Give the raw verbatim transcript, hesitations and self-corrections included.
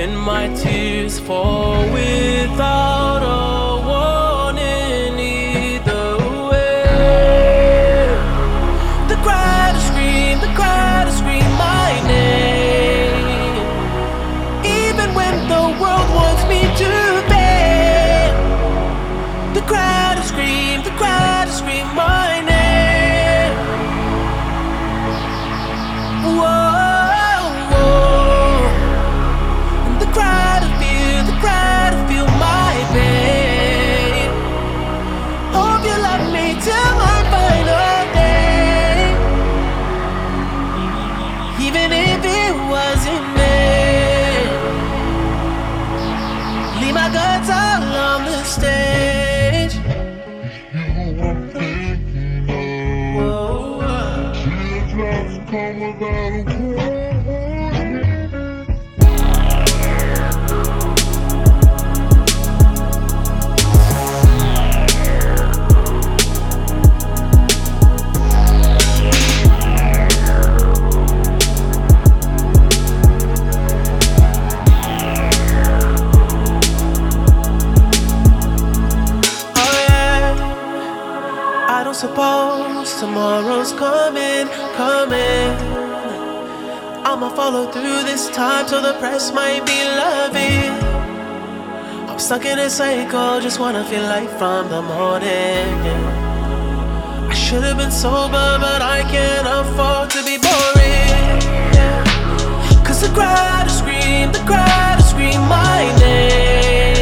and my tears fall without a warning either way. The crowd scream, the crowd scream my name, even when the world wants me to fail. The crowd scream, the crowd scream my name. Whoa. Even if it wasn't me, leave my guts all on the stage. Whoa. Teardrops come without a warning. I don't suppose tomorrow's coming, coming. I'ma follow through this time till the press might be loving. I'm stuck in a cycle, just wanna feel light from the morning. I should've been sober, but I can't afford to be boring. Cause the crowd scream, the crowd scream my name.